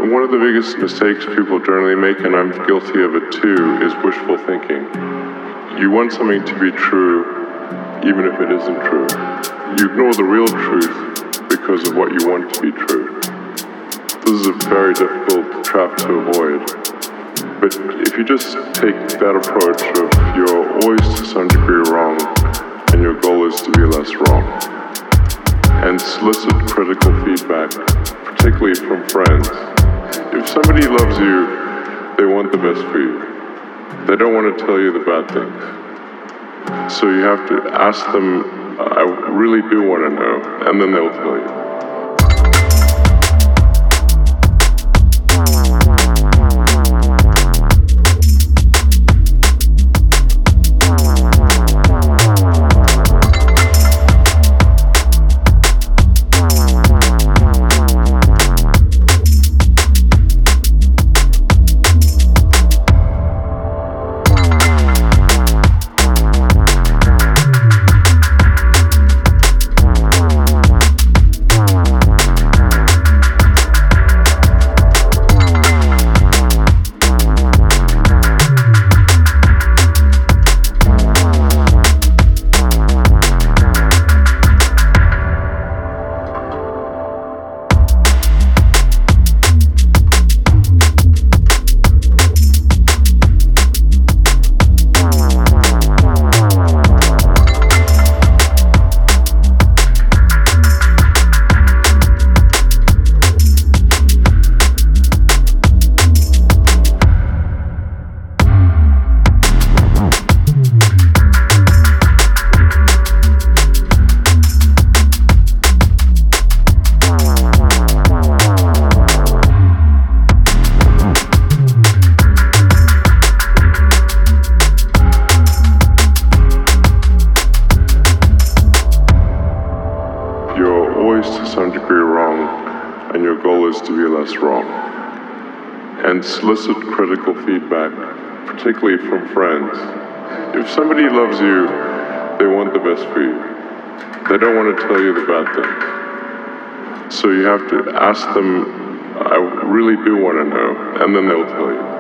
one of the biggest mistakes people generally make, and I'm guilty of it too, is wishful thinking. You want something to be true, even if it isn't true. You ignore the real truth because of what you want to be true. This is a very difficult trap to avoid. But if you just take that approach of you're always to some degree wrong, and your goal is to be less wrong, and solicit critical feedback, particularly from friends. If somebody loves you, they want the best for you. They don't want to tell you the bad things. So you have to ask them, I really do want to know, and then they'll tell you. To some degree wrong, and your goal is to be less wrong. And solicit critical feedback, particularly from friends. If somebody loves you, they want the best for you. They don't want to tell you the bad things. So you have to ask them, I really do want to know, and then they'll tell you.